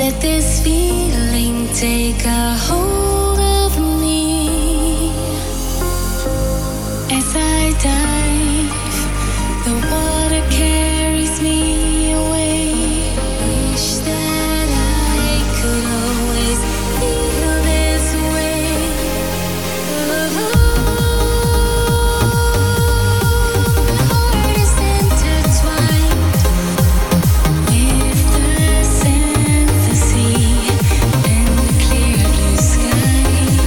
Let this feeling take a hold of me. As I dive, the water carries me away. Wish that I could always feel this way. The heart is intertwined with the sand, the sea, and the clear blue sky.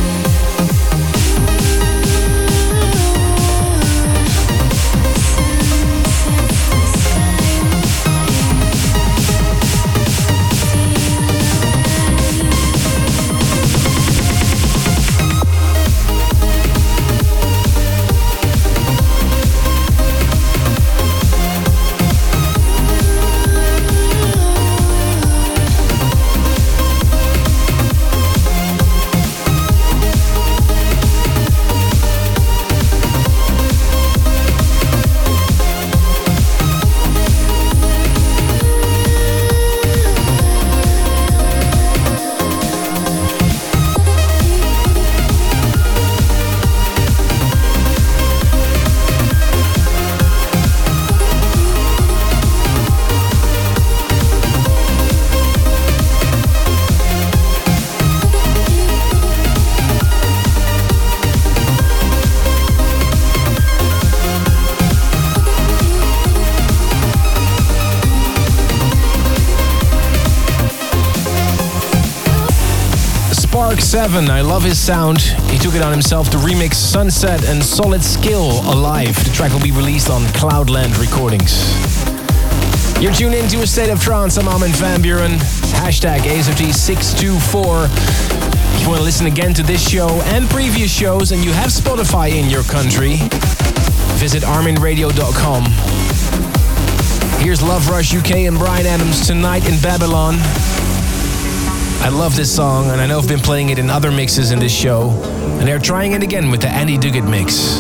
Spark 7, I love his sound. He took it on himself to remix Sunset and Solid Skill Alive. The track will be released on Cloudland Recordings. You're tuned into A State of Trance. I'm Armin van Buuren. Hashtag ASOT624. If you want to listen again to this show and previous shows and you have Spotify in your country, visit arminradio.com. Here's Love Rush UK and Bryan Adams Tonight in Babylon. I love this song, and I know I've been playing it in other mixes in this show, and they're trying it again with the Andy Duguid mix.